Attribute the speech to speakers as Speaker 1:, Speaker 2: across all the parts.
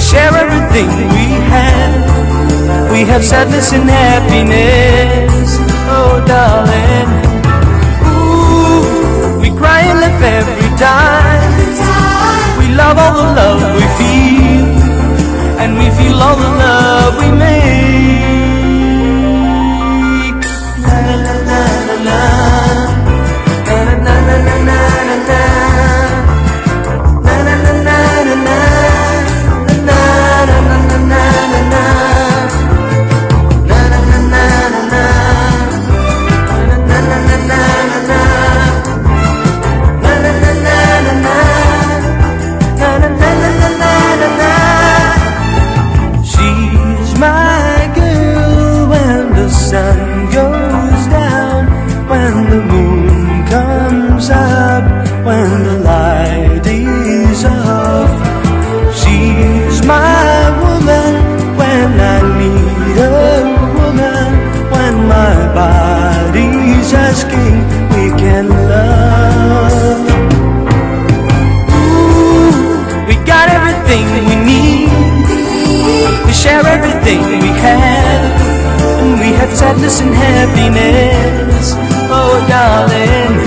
Speaker 1: share everything we have. We have sadness and happiness, oh darling. Ooh, we cry and laugh every time. We love all the love we feel, and we feel all the love we make. La la la la la, la la la la la la la. When the light is off, she's my woman. When I need a woman, when my body's asking, we can love. Ooh, we got everything we need. We share everything we have, and we have sadness and happiness, oh darling.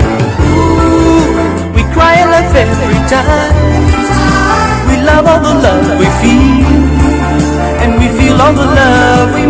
Speaker 1: Cry and laugh every time. We love all the love we feel, and we feel all the love we